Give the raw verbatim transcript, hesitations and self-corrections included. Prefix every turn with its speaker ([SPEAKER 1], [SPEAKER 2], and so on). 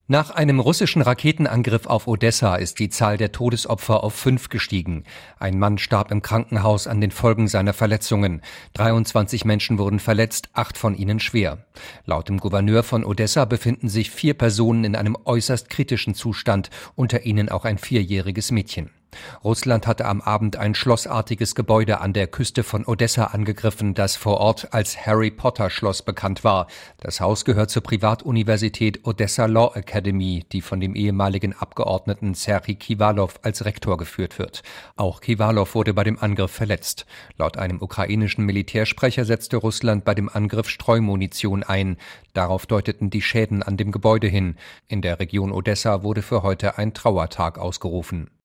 [SPEAKER 1] Nach einem russischen Raketenangriff auf Odessa ist die Zahl der Todesopfer auf fünf gestiegen. Ein Mann starb im Krankenhaus an den Folgen seiner Verletzungen. dreiundzwanzig Menschen wurden verletzt, acht von ihnen schwer. Laut dem Gouverneur von Odessa befinden sich vier Personen in einem äußerst kritischen Zustand, unter ihnen auch ein vierjähriges Mädchen. Russland hatte am Abend ein schlossartiges Gebäude an der Küste von Odessa angegriffen, das vor Ort als Harry-Potter-Schloss bekannt war. Das Haus gehört zur Privatuniversität Odessa Law Academy, die von dem ehemaligen Abgeordneten Serhij Kiwalow als Rektor geführt wird. Auch Kiwalow wurde bei dem Angriff verletzt. Laut einem ukrainischen Militärsprecher setzte Russland bei dem Angriff Streumunition ein. Darauf deuteten die Schäden an dem Gebäude hin. In der Region Odessa wurde für heute ein Trauertag ausgerufen.